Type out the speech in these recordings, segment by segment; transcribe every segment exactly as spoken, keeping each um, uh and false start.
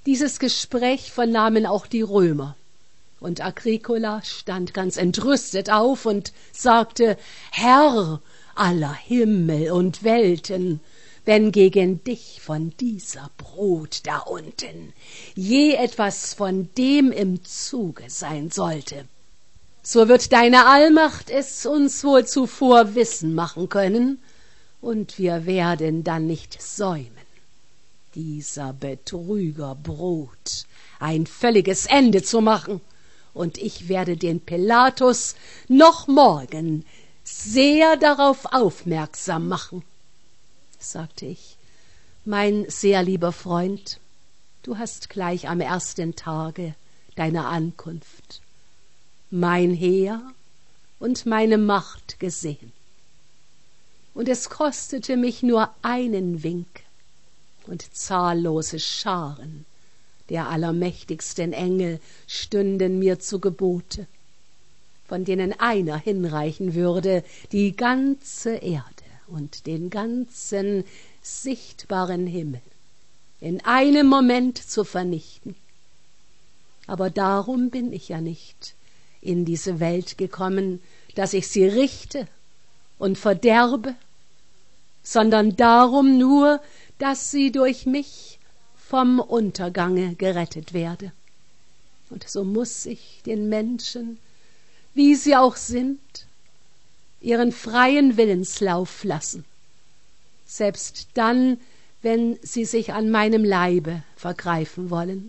Dieses Gespräch vernahmen auch die Römer, und Agricola stand ganz entrüstet auf und sagte: Herr aller Himmel und Welten, wenn gegen dich von dieser Brut da unten je etwas von dem im Zuge sein sollte, so wird deine Allmacht es uns wohl zuvor wissen machen können, und wir werden dann nicht säumen, dieser Betrügerbrut ein völliges Ende zu machen, und ich werde den Pilatus noch morgen sehr darauf aufmerksam machen. Sagte ich: Mein sehr lieber Freund, du hast gleich am ersten Tage deiner Ankunft mein Heer und meine Macht gesehen. Und es kostete mich nur einen Wink, und zahllose Scharen der allermächtigsten Engel stünden mir zu Gebote, von denen einer hinreichen würde, die ganze Erde und den ganzen sichtbaren Himmel in einem Moment zu vernichten. Aber darum bin ich ja nicht in diese Welt gekommen, dass ich sie richte und verderbe, sondern darum nur, dass sie durch mich vom Untergange gerettet werde. Und so muß ich den Menschen, wie sie auch sind, ihren freien Willenslauf lassen, selbst dann, wenn sie sich an meinem Leibe vergreifen wollen.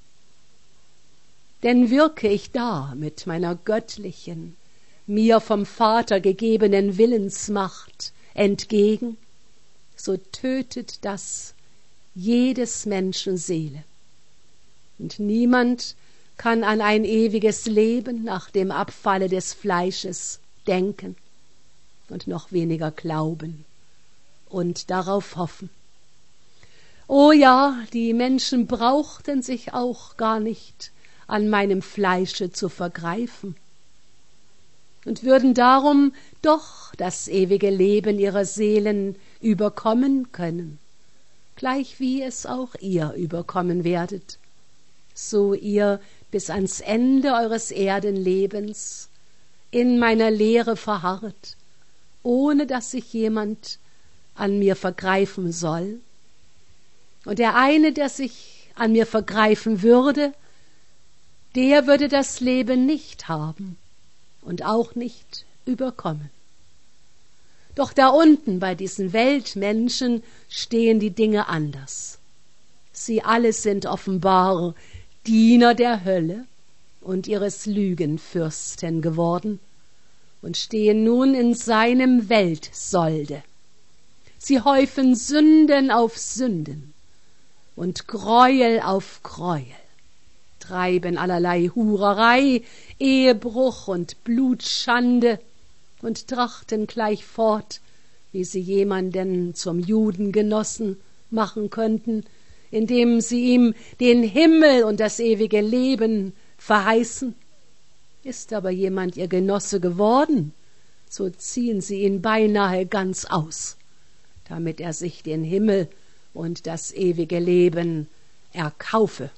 Denn wirke ich da mit meiner göttlichen, mir vom Vater gegebenen Willensmacht entgegen, so tötet das jedes Menschen Seele. Und niemand kann an ein ewiges Leben nach dem Abfalle des Fleisches denken und noch weniger glauben und darauf hoffen. Oh ja, die Menschen brauchten sich auch gar nicht an meinem Fleische zu vergreifen und würden darum doch das ewige Leben ihrer Seelen überkommen können, gleich wie es auch ihr überkommen werdet, so ihr bis ans Ende eures Erdenlebens in meiner Lehre verharret, ohne dass sich jemand an mir vergreifen soll. Und der eine, der sich an mir vergreifen würde, der würde das Leben nicht haben und auch nicht überkommen. Doch da unten bei diesen Weltmenschen stehen die Dinge anders. Sie alle sind offenbar Diener der Hölle und ihres Lügenfürsten geworden und stehen nun in seinem Weltsolde. Sie häufen Sünden auf Sünden und Gräuel auf Gräuel, treiben allerlei Hurerei, Ehebruch und Blutschande und trachten gleich fort, wie sie jemanden zum Judengenossen machen könnten, indem sie ihm den Himmel und das ewige Leben verheißen. Ist aber jemand ihr Genosse geworden, so ziehen sie ihn beinahe ganz aus, damit er sich den Himmel und das ewige Leben erkaufe.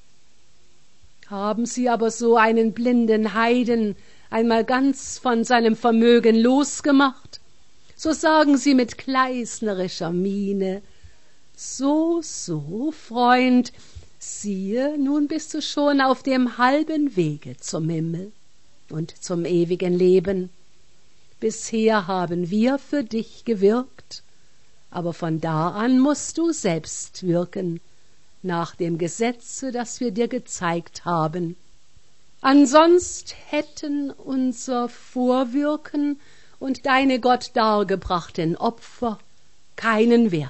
Haben sie aber so einen blinden Heiden einmal ganz von seinem Vermögen losgemacht, so sagen sie mit gleisnerischer Miene: So, so, Freund, siehe, nun bist du schon auf dem halben Wege zum Himmel und zum ewigen Leben. Bisher haben wir für dich gewirkt, aber von da an musst du selbst wirken, nach dem Gesetze, das wir dir gezeigt haben. Ansonst hätten unser Vorwirken und deine Gott dargebrachten Opfer keinen Wert.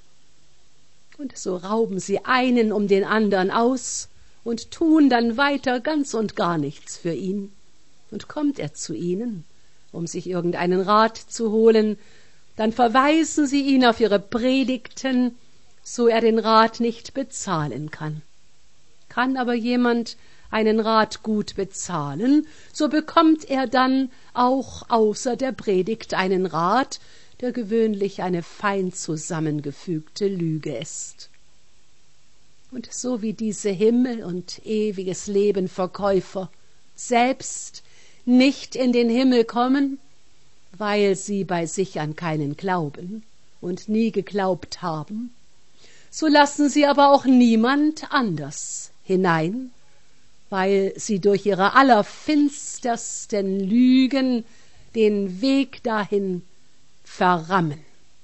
Und so rauben sie einen um den andern aus und tun dann weiter ganz und gar nichts für ihn. Und kommt er zu ihnen, um sich irgendeinen Rat zu holen, dann verweisen sie ihn auf ihre Predigten, so er den Rat nicht bezahlen kann. Kann aber jemand einen Rat gut bezahlen, so bekommt er dann auch außer der Predigt einen Rat, der gewöhnlich eine fein zusammengefügte Lüge ist. Und so wie diese Himmel und ewiges Leben Verkäufer selbst nicht in den Himmel kommen, weil sie bei sich an keinen glauben und nie geglaubt haben, so lassen sie aber auch niemand anders hinein, weil sie durch ihre allerfinstersten Lügen den Weg dahin verrammen.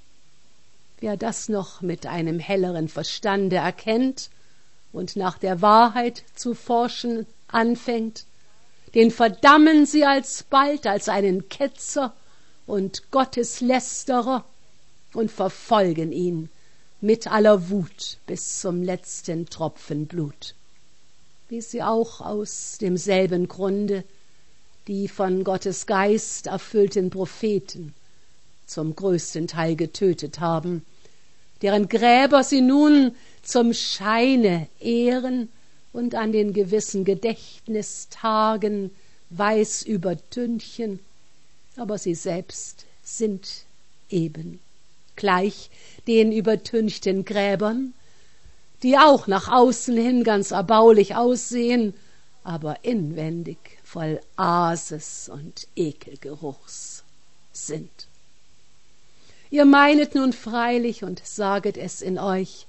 Wer das noch mit einem helleren Verstande erkennt und nach der Wahrheit zu forschen anfängt, den verdammen sie alsbald als einen Ketzer und Gotteslästerer und verfolgen ihn mit aller Wut bis zum letzten Tropfen Blut, wie sie auch aus demselben Grunde die von Gottes Geist erfüllten Propheten zum größten Teil getötet haben, deren Gräber sie nun zum Scheine ehren und an den gewissen Gedächtnistagen weiß übertünchen, aber sie selbst sind eben gleich den übertünchten Gräbern, die auch nach außen hin ganz erbaulich aussehen, aber inwendig voll Aases und Ekelgeruchs sind. Ihr meinet nun freilich und saget es in euch,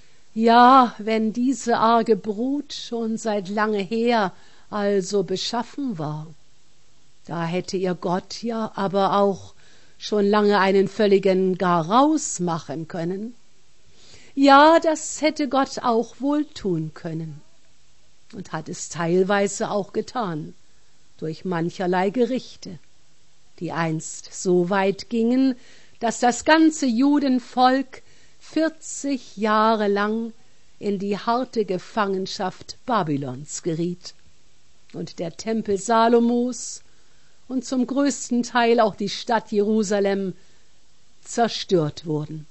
ja, wenn diese arge Brut schon seit lange her also beschaffen war, da hätte ihr Gott ja aber auch schon lange einen völligen Garaus machen können. Ja, das hätte Gott auch wohl tun können und hat es teilweise auch getan, durch mancherlei Gerichte, die einst so weit gingen, dass das ganze Judenvolk vierzig Jahre lang in die harte Gefangenschaft Babylons geriet und der Tempel Salomos und zum größten Teil auch die Stadt Jerusalem zerstört wurden.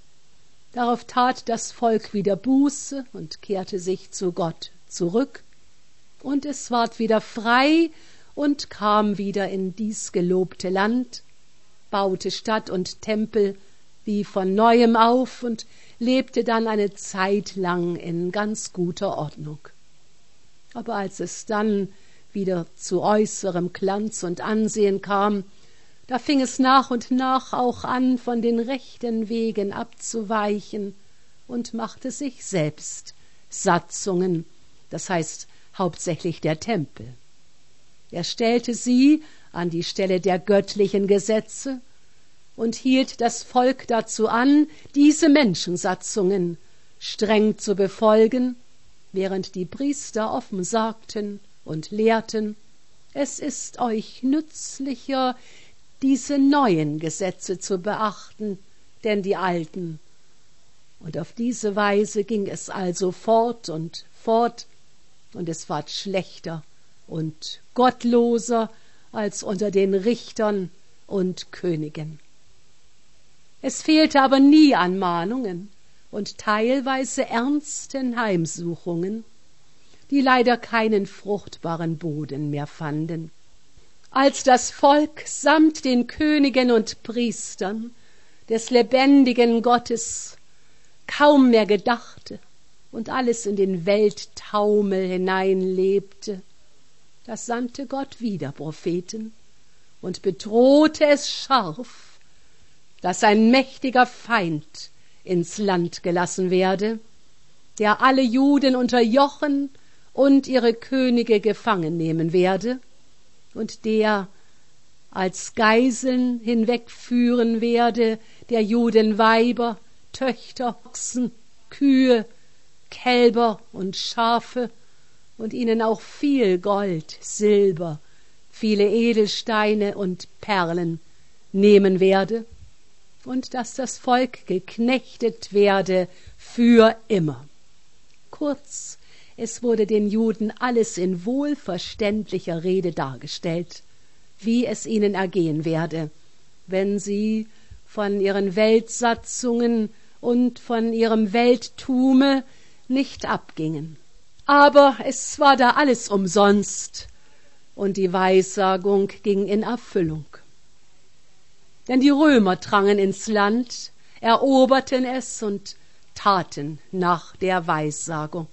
Darauf tat das Volk wieder Buße und kehrte sich zu Gott zurück, und es ward wieder frei und kam wieder in dies gelobte Land, baute Stadt und Tempel wie von Neuem auf und lebte dann eine Zeit lang in ganz guter Ordnung. Aber als es dann wieder zu äußerem Glanz und Ansehen kam, da fing es nach und nach auch an, von den rechten Wegen abzuweichen und machte sich selbst Satzungen, das heißt hauptsächlich der Tempel. Er stellte sie an die Stelle der göttlichen Gesetze und hielt das Volk dazu an, diese Menschensatzungen streng zu befolgen, während die Priester offen sagten und lehrten, es ist euch nützlicher, diese neuen Gesetze zu beachten, denn die alten. Und auf diese Weise ging es also fort und fort, und es ward schlechter und gottloser als unter den Richtern und Königen. Es fehlte aber nie an Mahnungen und teilweise ernsten Heimsuchungen, die leider keinen fruchtbaren Boden mehr fanden. Als das Volk samt den Königen und Priestern des lebendigen Gottes kaum mehr gedachte und alles in den Welttaumel hineinlebte, da sandte Gott wieder Propheten und bedrohte es scharf, dass ein mächtiger Feind ins Land gelassen werde, der alle Juden unterjochen und ihre Könige gefangen nehmen werde und der als Geiseln hinwegführen werde der Juden Weiber, Töchter, Ochsen, Kühe, Kälber und Schafe und ihnen auch viel Gold, Silber, viele Edelsteine und Perlen nehmen werde und dass das Volk geknechtet werde für immer. Kurz, es wurde den Juden alles in wohlverständlicher Rede dargestellt, wie es ihnen ergehen werde, wenn sie von ihren Weltsatzungen und von ihrem Welttume nicht abgingen. Aber es war da alles umsonst, und die Weissagung ging in Erfüllung. Denn die Römer drangen ins Land, eroberten es und taten nach der Weissagung.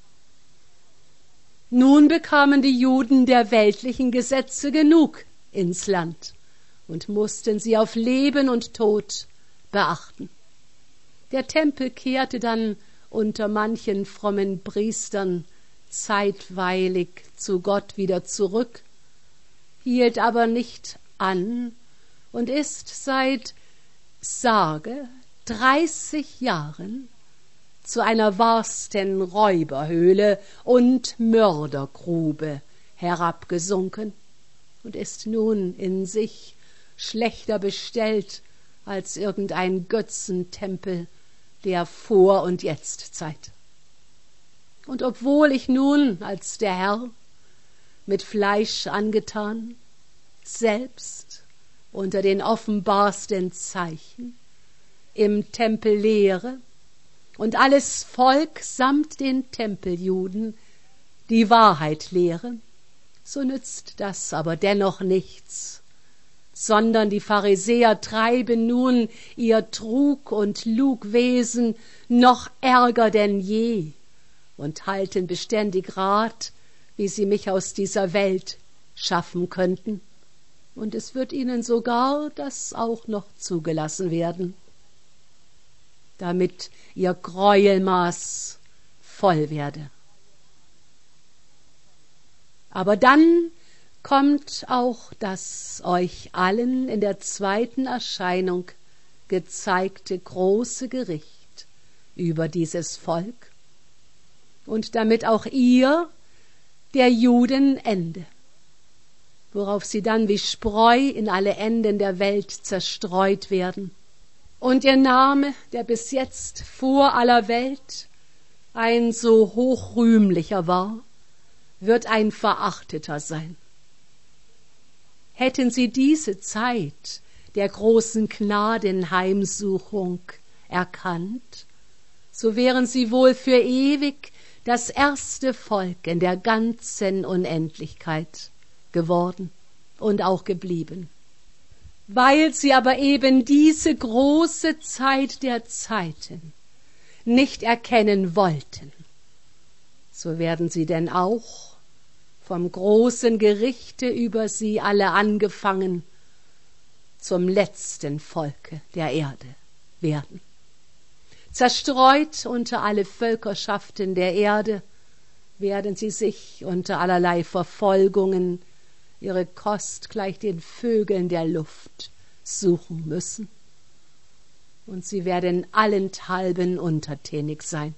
Nun bekamen die Juden der weltlichen Gesetze genug ins Land und mussten sie auf Leben und Tod beachten. Der Tempel kehrte dann unter manchen frommen Priestern zeitweilig zu Gott wieder zurück, hielt aber nicht an und ist seit sage dreißig Jahren zu einer wahrsten Räuberhöhle und Mördergrube herabgesunken und ist nun in sich schlechter bestellt als irgendein Götzentempel der Vor- und Jetztzeit. Und obwohl ich nun als der Herr mit Fleisch angetan, selbst unter den offenbarsten Zeichen im Tempel lehre und alles Volk samt den Tempeljuden die Wahrheit lehre, so nützt das aber dennoch nichts, sondern die Pharisäer treiben nun ihr Trug- und Lugwesen noch ärger denn je und halten beständig Rat, wie sie mich aus dieser Welt schaffen könnten. Und es wird ihnen sogar das auch noch zugelassen werden, damit ihr Gräuelmaß voll werde. Aber dann kommt auch das euch allen in der zweiten Erscheinung gezeigte große Gericht über dieses Volk, und damit auch ihr der Juden Ende, worauf sie dann wie Spreu in alle Enden der Welt zerstreut werden, und ihr Name, der bis jetzt vor aller Welt ein so hochrühmlicher war, wird ein verachteter sein. Hätten sie diese Zeit der großen Gnadenheimsuchung erkannt, so wären sie wohl für ewig das erste Volk in der ganzen Unendlichkeit geworden und auch geblieben. Weil sie aber eben diese große Zeit der Zeiten nicht erkennen wollten, so werden sie denn auch vom großen Gerichte über sie alle angefangen zum letzten Volke der Erde werden. Zerstreut unter alle Völkerschaften der Erde werden sie sich unter allerlei Verfolgungen ihre Kost gleich den Vögeln der Luft suchen müssen. Und sie werden allenthalben untertänig sein.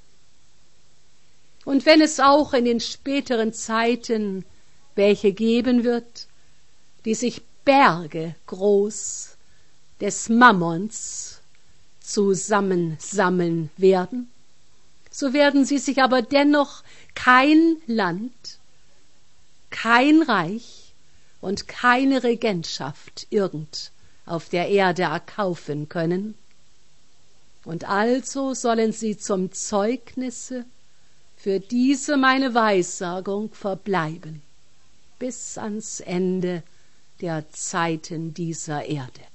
Und wenn es auch in den späteren Zeiten welche geben wird, die sich Berge groß des Mammons zusammensammeln werden, so werden sie sich aber dennoch kein Land, kein Reich und keine Regentschaft irgend auf der Erde erkaufen können. Und also sollen sie zum Zeugnisse für diese meine Weissagung verbleiben, bis ans Ende der Zeiten dieser Erde.